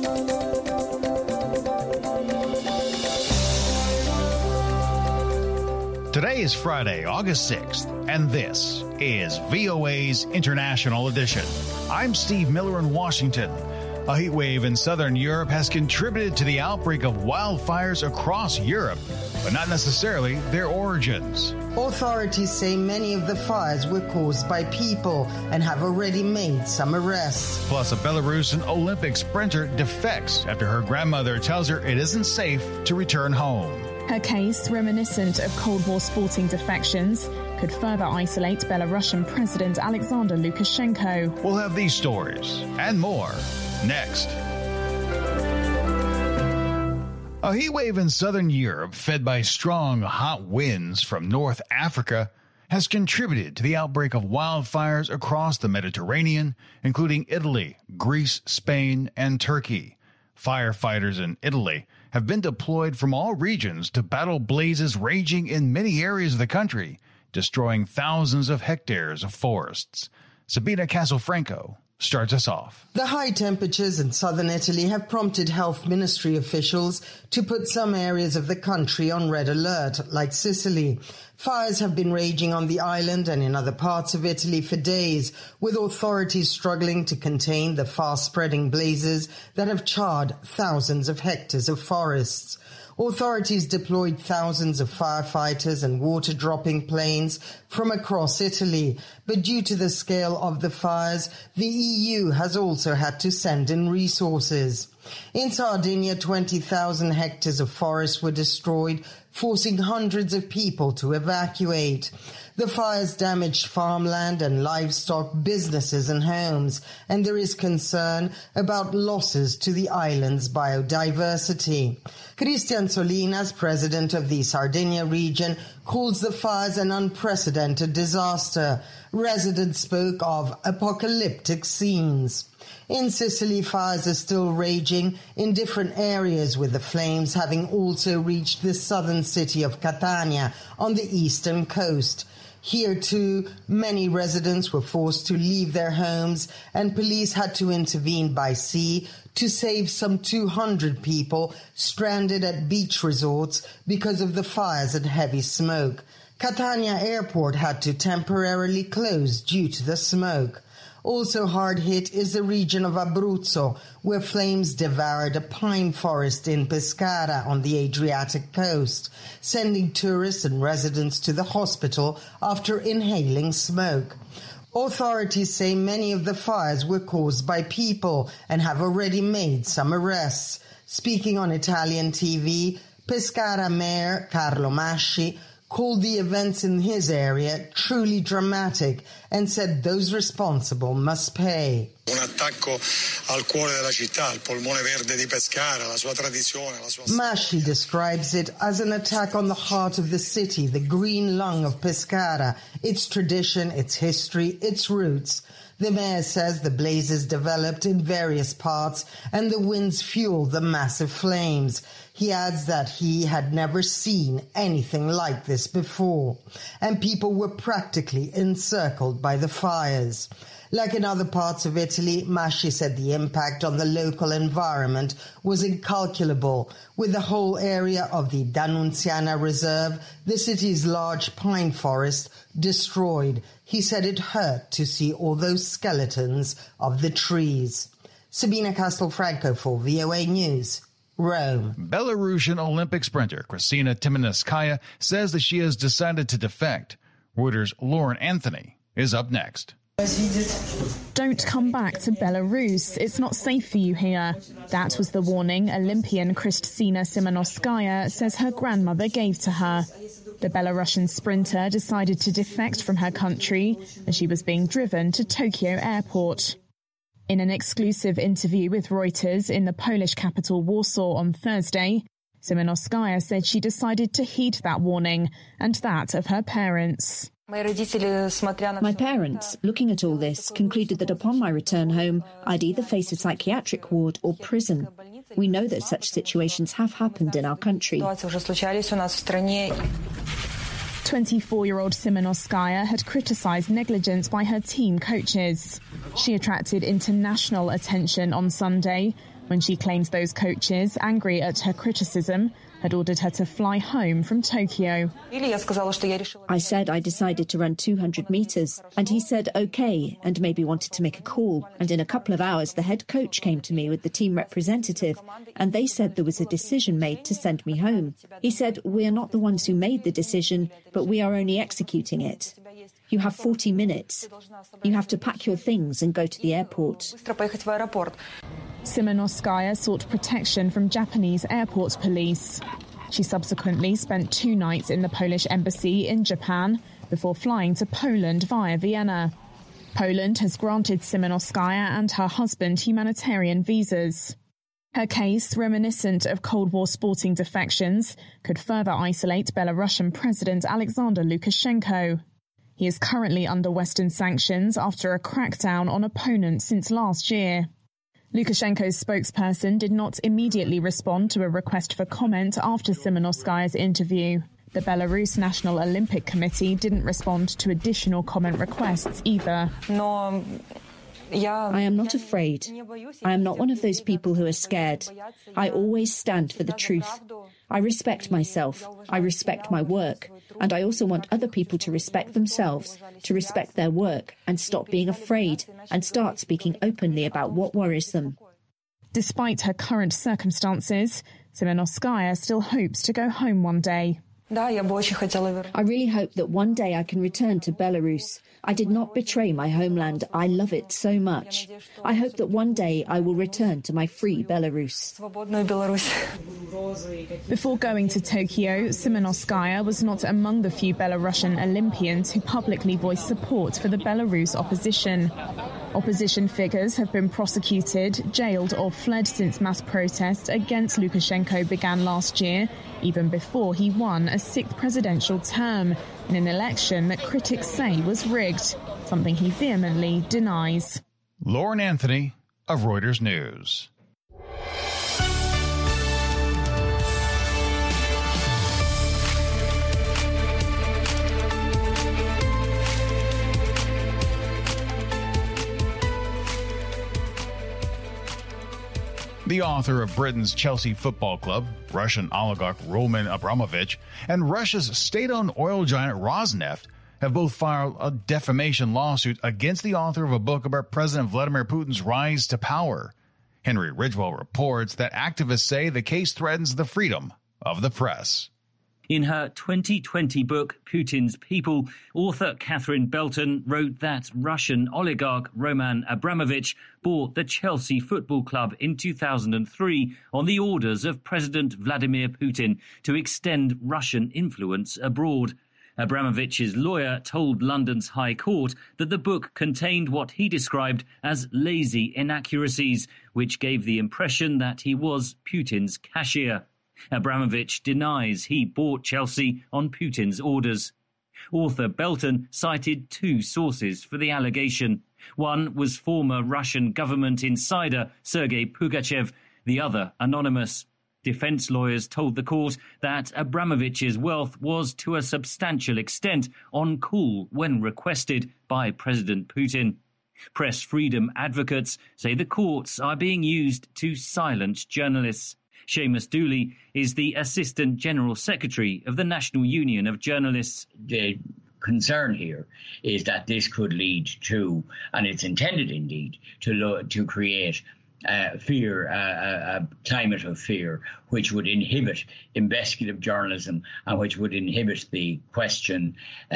Today is Friday, August 6th, and this is VOA's International Edition. I'm Steve Miller in Washington. A heat wave in southern Europe has contributed to the outbreak of wildfires across Europe, but not necessarily their origins. Authorities say many of the fires were caused by people and have already made some arrests. Plus, a Belarusian Olympic sprinter defects after her grandmother tells her it isn't safe to return home. Her case, reminiscent of Cold War sporting defections, could further isolate Belarusian President Alexander Lukashenko. We'll have these stories and more next. A heat wave in southern Europe, fed by strong, hot winds from North Africa, has contributed to the outbreak of wildfires across the Mediterranean, including Italy, Greece, Spain, and Turkey. Firefighters in Italy have been deployed from all regions to battle blazes raging in many areas of the country, destroying thousands of hectares of forests. Sabina Castelfranco starts us off. The high temperatures in southern Italy have prompted health ministry officials to put some areas of the country on red alert, like Sicily. Fires have been raging on the island and in other parts of Italy for days, with authorities struggling to contain the fast-spreading blazes that have charred thousands of hectares of forests. Authorities deployed thousands of firefighters and water-dropping planes from across Italy, but due to the scale of the fires, the EU has also had to send in resources. In Sardinia, 20,000 hectares of forest were destroyed, forcing hundreds of people to evacuate. The fires damaged farmland and livestock, businesses and homes, and there is concern about losses to the island's biodiversity. Cristian Solinas, president of the Sardinia region, calls the fires an unprecedented disaster. Residents spoke of apocalyptic scenes. In Sicily, fires are still raging in different areas, with the flames having also reached the southern city of Catania on the eastern coast. Here, too, many residents were forced to leave their homes, and police had to intervene by sea to save some 200 people stranded at beach resorts because of the fires and heavy smoke. Catania Airport had to temporarily close due to the smoke. Also hard hit is the region of Abruzzo, where flames devoured a pine forest in Pescara on the Adriatic coast, sending tourists and residents to the hospital after inhaling smoke. Authorities say many of the fires were caused by people and have already made some arrests. Speaking on Italian TV, Pescara Mayor Carlo Masci called the events in his area truly dramatic and said those responsible must pay. Un attacco al cuore della città, il polmone verde di Pescara, la sua tradizione, la sua... Masci describes it as an attack on the heart of the city, the green lung of Pescara, its tradition, its history, its roots. The mayor says the blazes developed in various parts and the winds fueled the massive flames. He adds that he had never seen anything like this before, and people were practically encircled by the fires. Like in other parts of Italy, Masci said the impact on the local environment was incalculable, with the whole area of the Dannunziana Reserve, the city's large pine forest, destroyed. He said it hurt to see all those skeletons of the trees. Sabina Castelfranco for VOA News, Rome. Belarusian Olympic sprinter Kristina Timanskaya says that she has decided to defect. Reuters' Lauren Anthony is up next. Don't come back to Belarus. It's not safe for you here. That was the warning Olympian Kristina Timanskaya says her grandmother gave to her. The Belarusian sprinter decided to defect from her country as she was being driven to Tokyo Airport. In an exclusive interview with Reuters in the Polish capital Warsaw on Thursday, Timanskaya said she decided to heed that warning and that of her parents. My parents, looking at all this, concluded that upon my return home, I'd either face a psychiatric ward or prison. We know that such situations have happened in our country. 24-year-old Timanskaya had criticised negligence by her team coaches. She attracted international attention on Sunday when she claims those coaches, angry at her criticism, had ordered her to fly home from Tokyo. I said I decided to run 200 metres, and he said OK, and maybe wanted to make a call. And in a couple of hours, the head coach came to me with the team representative, and they said there was a decision made to send me home. He said, "We are not the ones who made the decision, but we are only executing it. You have 40 minutes. You have to pack your things and go to the airport." Simonoskaya sought protection from Japanese airport police. She subsequently spent 2 nights in the Polish embassy in Japan before flying to Poland via Vienna. Poland has granted Simonoskaya and her husband humanitarian visas. Her case, reminiscent of Cold War sporting defections, could further isolate Belarusian President Alexander Lukashenko. He is currently under Western sanctions after a crackdown on opponents since last year. Lukashenko's spokesperson did not immediately respond to a request for comment after Simonoskaya's interview. The Belarus National Olympic Committee didn't respond to additional comment requests either. I am not afraid. I am not one of those people who are scared. I always stand for the truth. I respect myself. I respect my work. And I also want other people to respect themselves, to respect their work, and stop being afraid and start speaking openly about what worries them. Despite her current circumstances, Simonoskaya still hopes to go home one day. I really hope that one day I can return to Belarus. I did not betray my homeland. I love it so much. I hope that one day I will return to my free Belarus. Before going to Tokyo, Simonoskaya was not among the few Belarusian Olympians who publicly voiced support for the Belarus opposition. Opposition figures have been prosecuted, jailed or fled since mass protests against Lukashenko began last year, even before he won a 6th presidential term in an election that critics say was rigged, something he vehemently denies. Lauren Anthony of Reuters News. The author of Britain's Chelsea Football Club, Russian oligarch Roman Abramovich, and Russia's state-owned oil giant Rosneft have both filed a defamation lawsuit against the author of a book about President Vladimir Putin's rise to power. Henry Ridgwell reports that activists say the case threatens the freedom of the press. In her 2020 book, Putin's People, author Catherine Belton wrote that Russian oligarch Roman Abramovich bought the Chelsea Football Club in 2003 on the orders of President Vladimir Putin to extend Russian influence abroad. Abramovich's lawyer told London's High Court that the book contained what he described as lazy inaccuracies, which gave the impression that he was Putin's cashier. Abramovich denies he bought Chelsea on Putin's orders. Author Belton cited 2 sources for the allegation. One was former Russian government insider Sergei Pugachev, the other anonymous. Defense lawyers told the court that Abramovich's wealth was to a substantial extent on call when requested by President Putin. Press freedom advocates say the courts are being used to silence journalists. Seamus Dooley is the Assistant General Secretary of the National Union of Journalists. The concern here is that this could lead to, and it's intended indeed, to create fear, a climate of fear, which would inhibit investigative journalism and which would inhibit the questioning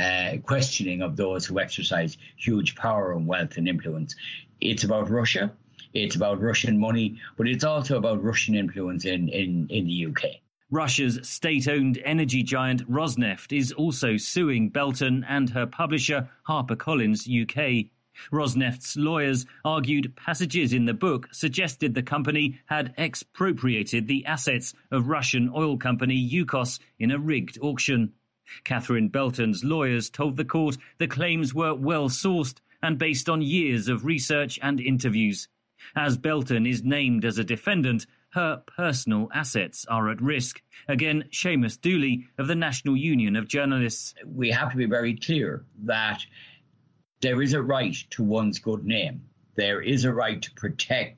of those who exercise huge power and wealth and influence. It's about Russia. It's about Russian money, but it's also about Russian influence in the UK. Russia's state-owned energy giant Rosneft is also suing Belton and her publisher HarperCollins UK. Rosneft's lawyers argued passages in the book suggested the company had expropriated the assets of Russian oil company Yukos in a rigged auction. Catherine Belton's lawyers told the court the claims were well-sourced and based on years of research and interviews. As Belton is named as a defendant, her personal assets are at risk. Again, Seamus Dooley of the National Union of Journalists. We have to be very clear that there is a right to one's good name. There is a right to protect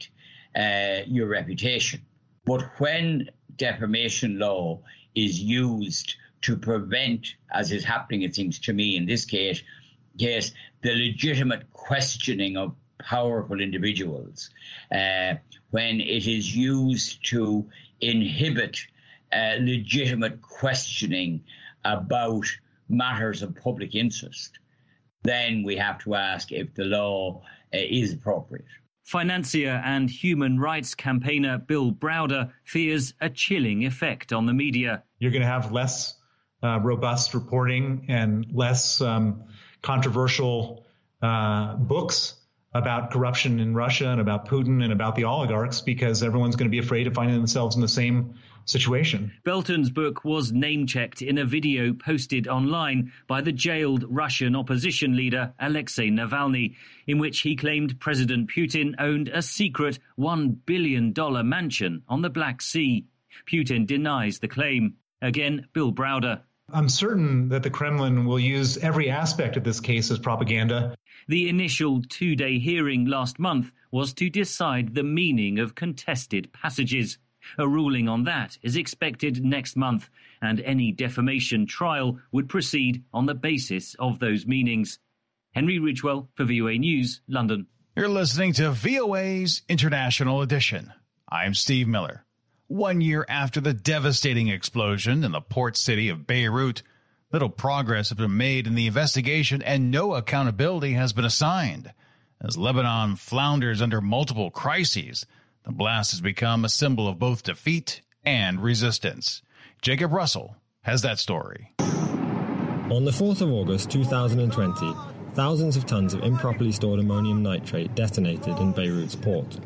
your reputation. But when defamation law is used to prevent, as is happening, it seems to me in this case, the legitimate questioning of powerful individuals, when it is used to inhibit legitimate questioning about matters of public interest, then we have to ask if the law is appropriate. Financier and human rights campaigner Bill Browder fears a chilling effect on the media. You're going to have less robust reporting and less controversial books about corruption in Russia and about Putin and about the oligarchs, because everyone's going to be afraid of finding themselves in the same situation. Belton's book was name-checked in a video posted online by the jailed Russian opposition leader Alexei Navalny, in which he claimed President Putin owned a secret $1 billion mansion on the Black Sea. Putin denies the claim. Again, Bill Browder. I'm certain that the Kremlin will use every aspect of this case as propaganda. The initial 2-day hearing last month was to decide the meaning of contested passages. A ruling on that is expected next month, and any defamation trial would proceed on the basis of those meanings. Henry Ridgewell for VOA News, London. You're listening to VOA's International Edition. I'm Steve Miller. 1 year after the devastating explosion in the port city of Beirut, little progress has been made in the investigation and no accountability has been assigned. As Lebanon flounders under multiple crises, the blast has become a symbol of both defeat and resistance. Jacob Russell has that story. On the 4th of August 2020, thousands of tons of improperly stored ammonium nitrate detonated in Beirut's port.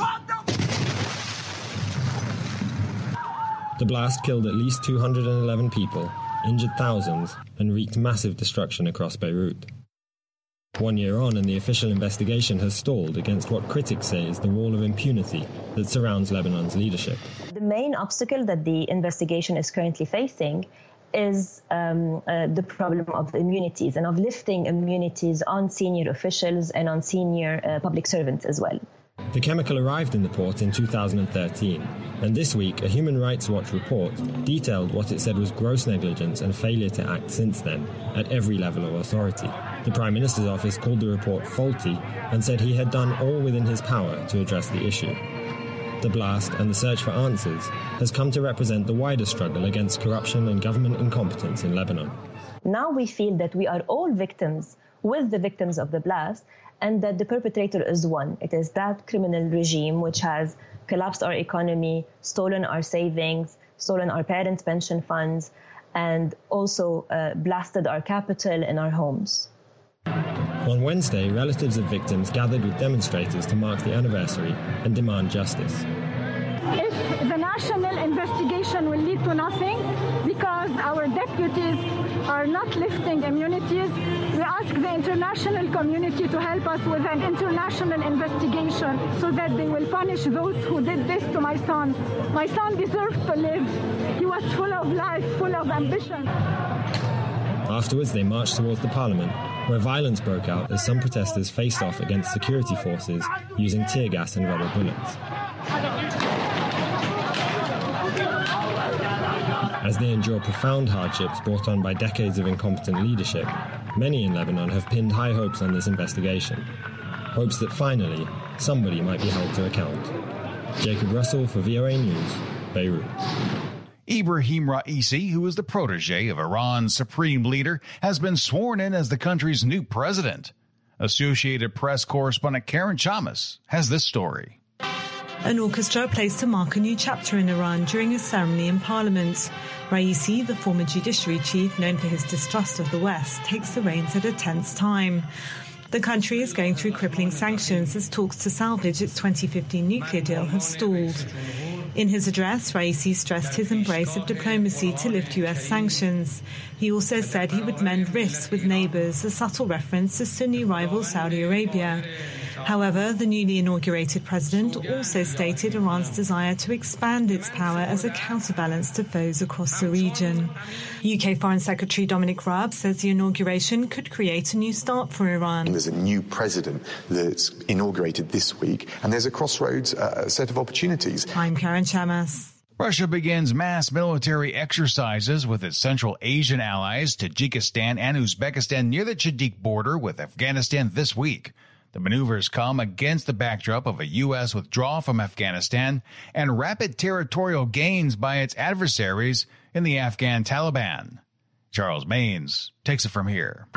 The blast killed at least 211 people, injured thousands, and wreaked massive destruction across Beirut. 1 year on, and the official investigation has stalled against what critics say is the wall of impunity that surrounds Lebanon's leadership. The main obstacle that the investigation is currently facing is the problem of immunities and of lifting immunities on senior officials and on senior public servants as well. The chemical arrived in the port in 2013, and this week a Human Rights Watch report detailed what it said was gross negligence and failure to act since then, at every level of authority. The Prime Minister's office called the report faulty and said he had done all within his power to address the issue. The blast and the search for answers has come to represent the wider struggle against corruption and government incompetence in Lebanon. Now we feel that we are all victims with the victims of the blast, and that the perpetrator is one. It is that criminal regime which has collapsed our economy, stolen our savings, stolen our parents' pension funds, and also blasted our capital and our homes. On Wednesday, relatives of victims gathered with demonstrators to mark the anniversary and demand justice. If the national investigation will lead to nothing, because our deputies are not lifting immunities, we ask the international community to help us with an international investigation so that they will punish those who did this to my son. My son deserved to live. He was full of life, full of ambition. Afterwards, they marched towards the parliament, where violence broke out as some protesters faced off against security forces using tear gas and rubber bullets. As they endure profound hardships brought on by decades of incompetent leadership, many in Lebanon have pinned high hopes on this investigation. Hopes that finally, somebody might be held to account. Jacob Russell for VOA News, Beirut. Ibrahim Raisi, who is the protege of Iran's supreme leader, has been sworn in as the country's new president. Associated Press correspondent Karen Chamas has this story. An orchestra plays to mark a new chapter in Iran during a ceremony in Parliament. Raisi, the former judiciary chief known for his distrust of the West, takes the reins at a tense time. The country is going through crippling sanctions as talks to salvage its 2015 nuclear deal have stalled. In his address, Raisi stressed his embrace of diplomacy to lift US sanctions. He also said he would mend rifts with neighbours, a subtle reference to Sunni rival Saudi Arabia. However, the newly inaugurated president also stated Iran's desire to expand its power as a counterbalance to foes across the region. UK Foreign Secretary Dominic Raab says the inauguration could create a new start for Iran. There's a new president that's inaugurated this week, and there's a crossroads set of opportunities. I'm Karen Chamas. Russia begins mass military exercises with its Central Asian allies, Tajikistan and Uzbekistan, near the Chadiq border with Afghanistan this week. The maneuvers come against the backdrop of a U.S. withdrawal from Afghanistan and rapid territorial gains by its adversaries in the Afghan Taliban. Charles Maines takes it from here.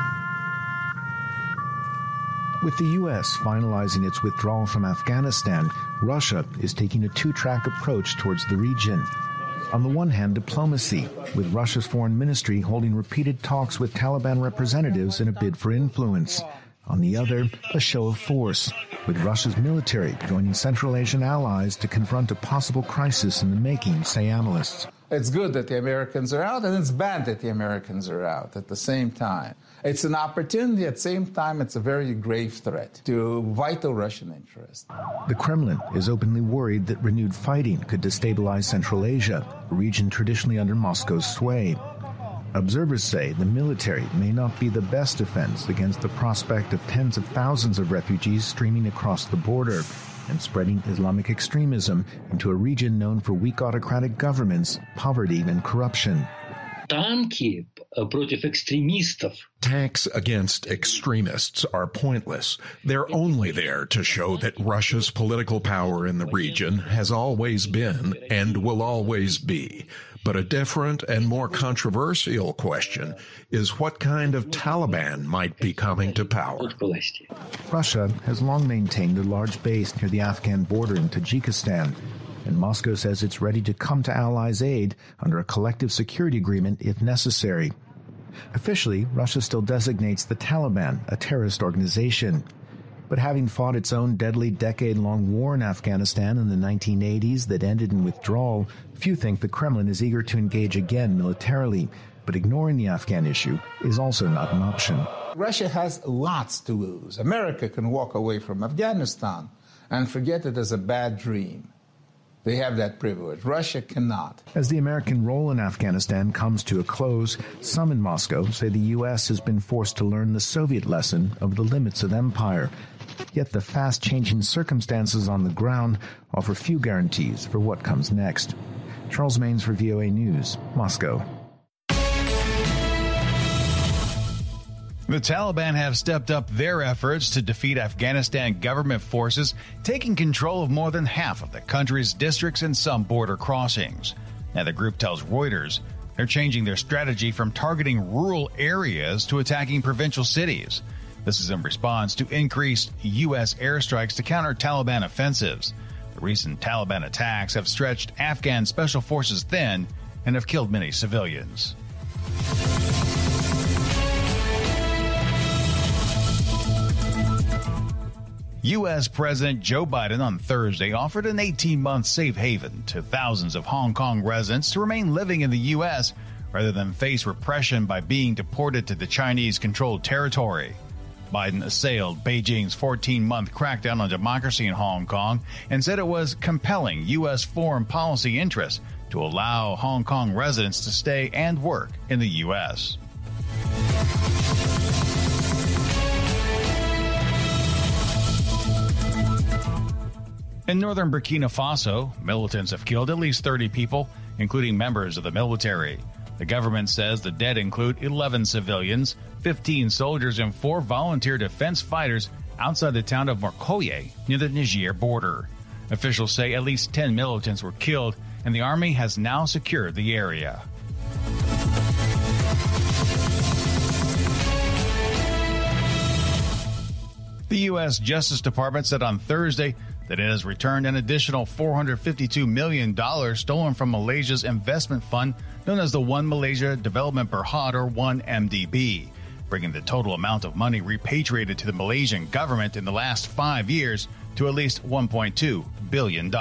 With the U.S. finalizing its withdrawal from Afghanistan, Russia is taking a two-track approach towards the region. On the one hand, diplomacy, with Russia's foreign ministry holding repeated talks with Taliban representatives in a bid for influence. On the other, a show of force, with Russia's military joining Central Asian allies to confront a possible crisis in the making, say analysts. It's good that the Americans are out, and it's bad that the Americans are out at the same time. It's an opportunity. At the same time, it's a very grave threat to vital Russian interests. The Kremlin is openly worried that renewed fighting could destabilize Central Asia, a region traditionally under Moscow's sway. Observers say the military may not be the best defense against the prospect of tens of thousands of refugees streaming across the border and spreading Islamic extremism into a region known for weak autocratic governments, poverty, and corruption. Tanks against extremists are pointless. They're only there to show that Russia's political power in the region has always been and will always be. But a different and more controversial question is what kind of Taliban might be coming to power. Russia has long maintained a large base near the Afghan border in Tajikistan, and Moscow says it's ready to come to allies' aid under a collective security agreement if necessary. Officially, Russia still designates the Taliban a terrorist organization. But having fought its own deadly decade-long war in Afghanistan in the 1980s that ended in withdrawal, few think the Kremlin is eager to engage again militarily. But ignoring the Afghan issue is also not an option. Russia has lots to lose. America can walk away from Afghanistan and forget it as a bad dream. They have that privilege. Russia cannot. As the American role in Afghanistan comes to a close, some in Moscow say the U.S. has been forced to learn the Soviet lesson of the limits of empire. Yet the fast-changing circumstances on the ground offer few guarantees for what comes next. Charles Maines for VOA News, Moscow. The Taliban have stepped up their efforts to defeat Afghanistan government forces, taking control of more than half of the country's districts and some border crossings. Now, the group tells Reuters they're changing their strategy from targeting rural areas to attacking provincial cities. This is in response to increased U.S. airstrikes to counter Taliban offensives. The recent Taliban attacks have stretched Afghan special forces thin and have killed many civilians. U.S. President Joe Biden on Thursday offered an 18-month safe haven to thousands of Hong Kong residents to remain living in the U.S. rather than face repression by being deported to the Chinese-controlled territory. Biden assailed Beijing's 14-month crackdown on democracy in Hong Kong and said it was compelling U.S. foreign policy interests to allow Hong Kong residents to stay and work in the U.S. In northern Burkina Faso, militants have killed at least 30 people, including members of the military. The government says the dead include 11 civilians, 15 soldiers, and 4 volunteer defense fighters outside the town of Morkoye near the Niger border. Officials say at least 10 militants were killed, and the army has now secured the area. The U.S. Justice Department said on Thursday that it has returned an additional $452 million stolen from Malaysia's investment fund known as the One Malaysia Development Berhad, or 1MDB, bringing the total amount of money repatriated to the Malaysian government in the last 5 years to at least $1.2 billion.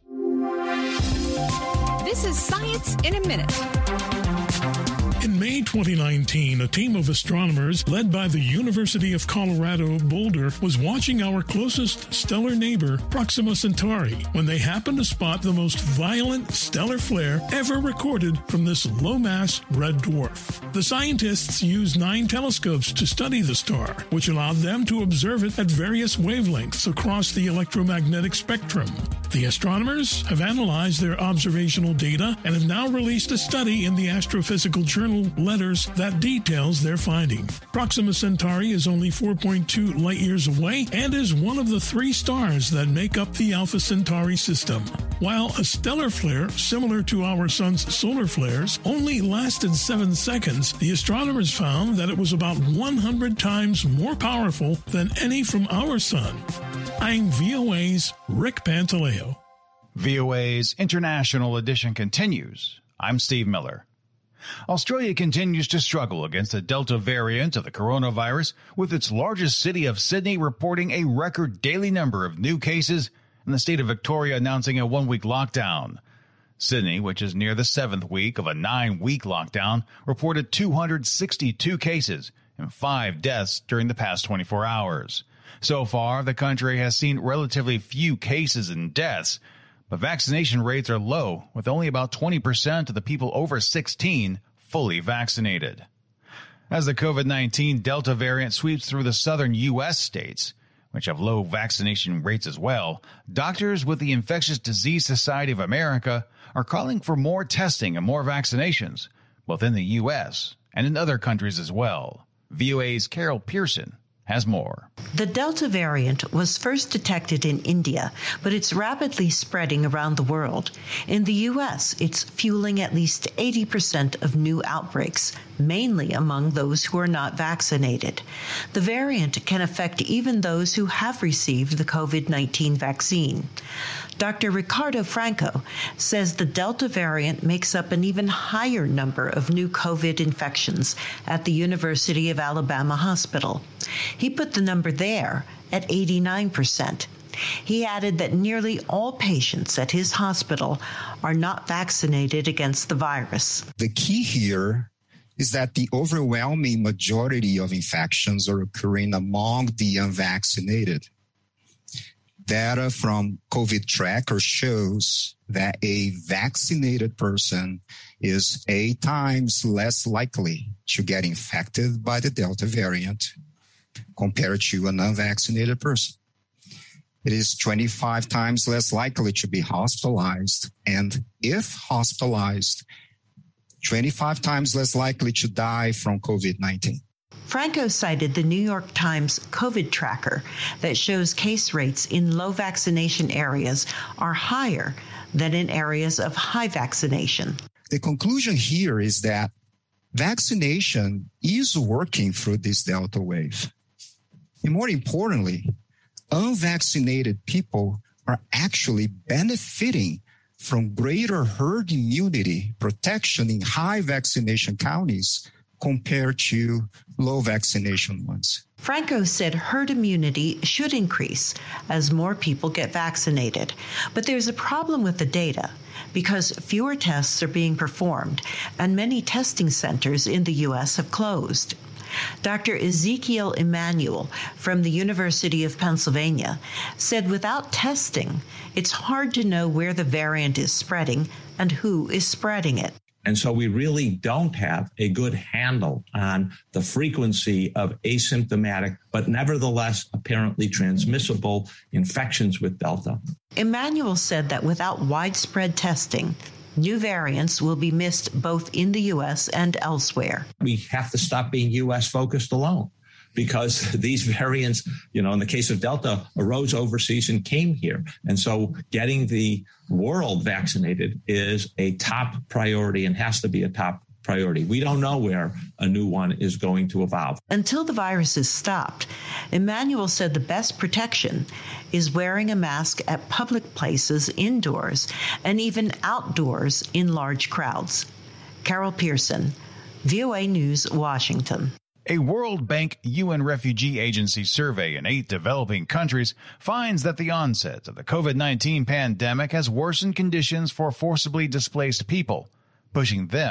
This is Science in a Minute. In May 2019, a team of astronomers led by the University of Colorado Boulder was watching our closest stellar neighbor, Proxima Centauri, when they happened to spot the most violent stellar flare ever recorded from this low-mass red dwarf. The scientists used 9 telescopes to study the star, which allowed them to observe it at various wavelengths across the electromagnetic spectrum. The astronomers have analyzed their observational data and have now released a study in the astrophysical journal Letters that details their finding. Proxima Centauri is only 4.2 light-years away and is one of the 3 stars that make up the Alpha Centauri system. While a stellar flare, similar to our sun's solar flares, only lasted 7 seconds, the astronomers found that it was about 100 times more powerful than any from our sun. I'm VOA's Rick Pantaleo. VOA's International Edition continues. I'm Steve Miller. Australia continues to struggle against the Delta variant of the coronavirus, with its largest city of Sydney reporting a record daily number of new cases and the state of Victoria announcing a 1-week lockdown. Sydney, which is near the 7th week of a 9-week lockdown, reported 262 cases and 5 deaths during the past 24 hours. So far, the country has seen relatively few cases and deaths, but vaccination rates are low, with only about 20% of the people over 16 fully vaccinated. As the COVID-19 Delta variant sweeps through the southern U.S. states, which have low vaccination rates as well, doctors with the Infectious Disease Society of America are calling for more testing and more vaccinations, both in the U.S. and in other countries as well. VOA's Carol Pearson has more. The Delta variant was first detected in India, but it's rapidly spreading around the world. In the U.S., it's fueling at least 80% of new outbreaks, mainly among those who are not vaccinated. The variant can affect even those who have received the COVID-19 vaccine. Dr. Ricardo Franco says the Delta variant makes up an even higher number of new COVID infections at the University of Alabama Hospital. He put the number there at 89%. He added that nearly all patients at his hospital are not vaccinated against the virus. The key here is that the overwhelming majority of infections are occurring among the unvaccinated. Data from COVID Tracker shows that a vaccinated person is 8 times less likely to get infected by the Delta variant compared to an unvaccinated person. It is 25 times less likely to be hospitalized, and if hospitalized, 25 times less likely to die from COVID-19. Franco cited the New York Times COVID tracker that shows case rates in low vaccination areas are higher than in areas of high vaccination. The conclusion here is that vaccination is working through this Delta wave. And more importantly, unvaccinated people are actually benefiting from greater herd immunity protection in high vaccination counties compared to low vaccination ones. Franco said herd immunity should increase as more people get vaccinated. But there's a problem with the data because fewer tests are being performed and many testing centers in the U.S. have closed. Dr. Ezekiel Emanuel from the University of Pennsylvania said without testing, it's hard to know where the variant is spreading and who is spreading it. And so we really don't have a good handle on the frequency of asymptomatic, but nevertheless apparently transmissible infections with Delta. Emanuel said that without widespread testing, new variants will be missed both in the U.S. and elsewhere. We have to stop being U.S. focused alone because these variants, in the case of Delta, arose overseas and came here. And so getting the world vaccinated is a top priority and has to be a top priority. We don't know where a new one is going to evolve. Until the virus is stopped, Emanuel said the best protection is wearing a mask at public places indoors and even outdoors in large crowds. Carol Pearson, VOA News, Washington. A World Bank UN Refugee Agency survey in 8 developing countries finds that the onset of the COVID-19 pandemic has worsened conditions for forcibly displaced people, pushing them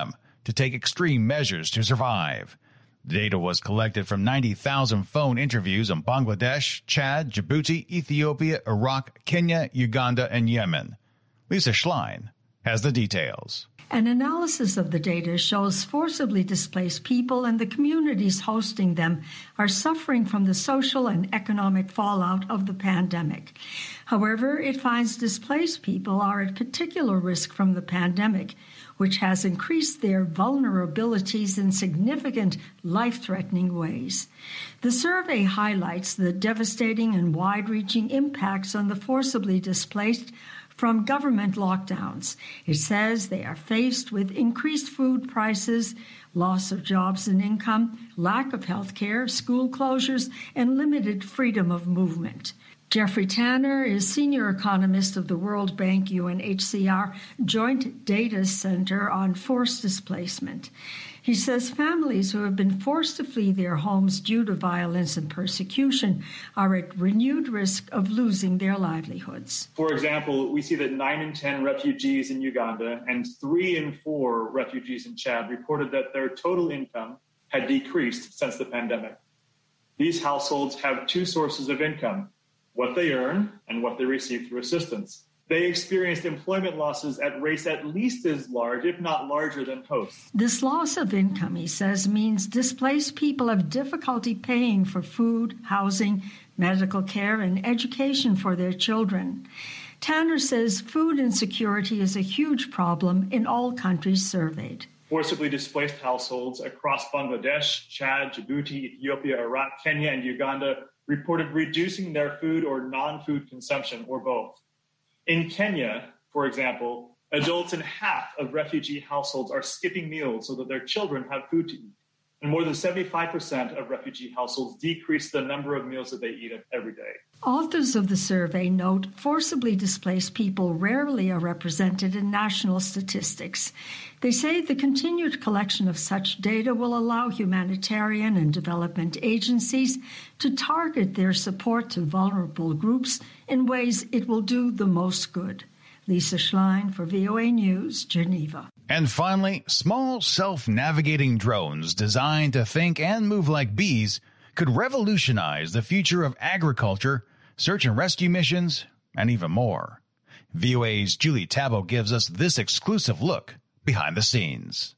to take extreme measures to survive. The data was collected from 90,000 phone interviews in Bangladesh, Chad, Djibouti, Ethiopia, Iraq, Kenya, Uganda, and Yemen. Lisa Schlein has the details. An analysis of the data shows forcibly displaced people and the communities hosting them are suffering from the social and economic fallout of the pandemic. However, it finds displaced people are at particular risk from the pandemic, which has increased their vulnerabilities in significant, life-threatening ways. The survey highlights the devastating and wide-reaching impacts on the forcibly displaced from government lockdowns. It says they are faced with increased food prices, loss of jobs and income, lack of health care, school closures, and limited freedom of movement. Jeffrey Tanner is senior economist of the World Bank UNHCR Joint Data Center on Forced Displacement. He says families who have been forced to flee their homes due to violence and persecution are at renewed risk of losing their livelihoods. For example, we see that 9 in 10 refugees in Uganda and 3 in 4 refugees in Chad reported that their total income had decreased since the pandemic. These households have 2 sources of income, what they earn and what they receive through assistance. They experienced employment losses at rates at least as large, if not larger, than hosts. This loss of income, he says, means displaced people have difficulty paying for food, housing, medical care, and education for their children. Tanner says food insecurity is a huge problem in all countries surveyed. Forcibly displaced households across Bangladesh, Chad, Djibouti, Ethiopia, Iraq, Kenya, and Uganda reported reducing their food or non-food consumption, or both. In Kenya, for example, adults in half of refugee households are skipping meals so that their children have food to eat. And more than 75% of refugee households decrease the number of meals that they eat every day. Authors of the survey note forcibly displaced people rarely are represented in national statistics. They say the continued collection of such data will allow humanitarian and development agencies to target their support to vulnerable groups in ways it will do the most good. Lisa Schlein for VOA News, Geneva. And finally, small self-navigating drones designed to think and move like bees could revolutionize the future of agriculture, search and rescue missions, and even more. VOA's Julie Tabo gives us this exclusive look behind the scenes.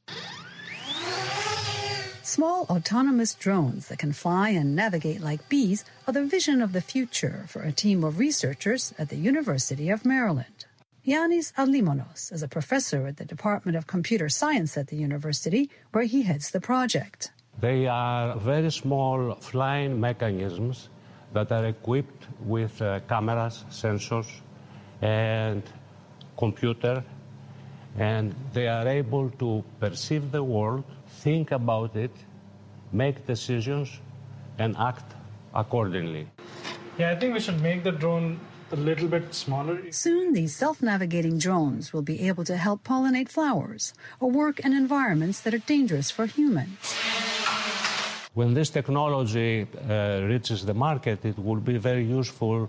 Small autonomous drones that can fly and navigate like bees are the vision of the future for a team of researchers at the University of Maryland. Yanis Alimonos is a professor at the Department of Computer Science at the university, where he heads the project. They are very small flying mechanisms that are equipped with cameras, sensors, and computer, and they are able to perceive the world, think about it, make decisions, and act accordingly. Yeah, I think we should make the drone a little bit smaller. Soon, these self-navigating drones will be able to help pollinate flowers or work in environments that are dangerous for humans. When this technology reaches the market, it will be very useful,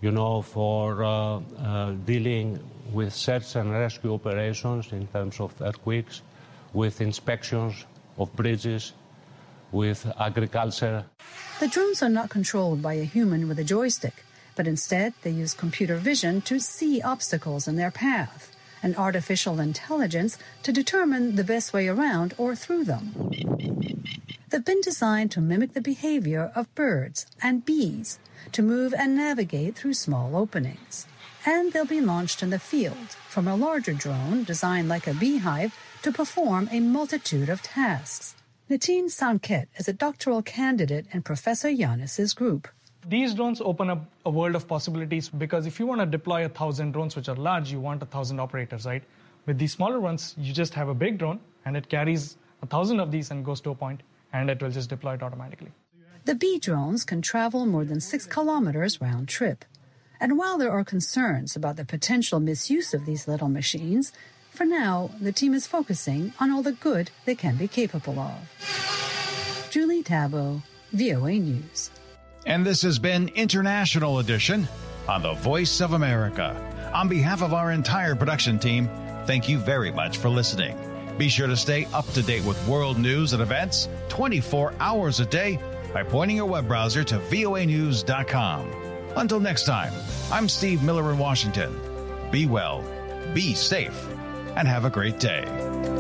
for dealing with search and rescue operations in terms of earthquakes, with inspections of bridges, with agriculture. The drones are not controlled by a human with a joystick, but instead they use computer vision to see obstacles in their path and artificial intelligence to determine the best way around or through them. They've been designed to mimic the behavior of birds and bees, to move and navigate through small openings. And they'll be launched in the field from a larger drone designed like a beehive to perform a multitude of tasks. Nitin Sanket is a doctoral candidate in Professor Yanis's group. These drones open up a world of possibilities because if you want to deploy 1,000 drones which are large, you want 1,000 operators, right? With these smaller ones, you just have a big drone and it carries 1,000 of these and goes to a point and it will just deploy it automatically. The bee drones can travel more than 6 kilometers round trip. And while there are concerns about the potential misuse of these little machines, for now, the team is focusing on all the good they can be capable of. Julie Tabo, VOA News. And this has been International Edition on the Voice of America. On behalf of our entire production team, thank you very much for listening. Be sure to stay up to date with world news and events 24 hours a day by pointing your web browser to voanews.com. Until next time, I'm Steve Miller in Washington. Be well, be safe, and have a great day.